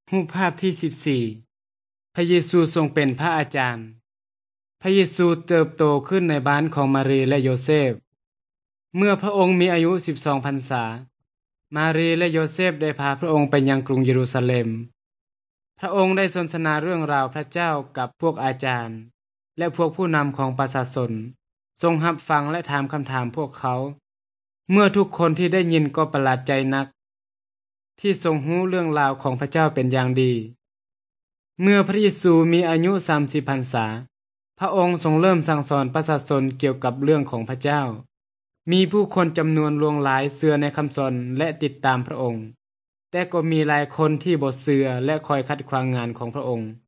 รูปภาพที่14พระเยซูทรงเป็นพระอาจารย์พระเยซูเติบโตขึ้นในบ้านของมารีและโยเซฟเมื่อพระองค์มีอายุ12พรรษามารีและโยเซฟได้พาพระองค์ไปยังกรุงเยรูซาเล็มพระองค์ได้สนทนาเรื่องราวพระเจ้ากับพวกอาจารย์และพวกผู้นำของประชาชนทรงรับฟังและถามคำถามพวกเขาเมื่อทุกคนที่ได้ยินก็ประหลาดใจนักที่ทรงรู้เรื่องราวของพระเจ้าเป็นอย่างดีเมื่อพระเยซูมีอายุ30พรรษาพระองค์ทรงเริ่มสั่งสอนประชาชนเกี่ยวกับเรื่องของพระเจ้ามีผู้คนจำนวนหลวงหลายเชื่อในคำสอนและติดตามพระองค์แต่ก็มีหลายคนที่บ่เชื่อและคอยขัดขวางงานของพระองค์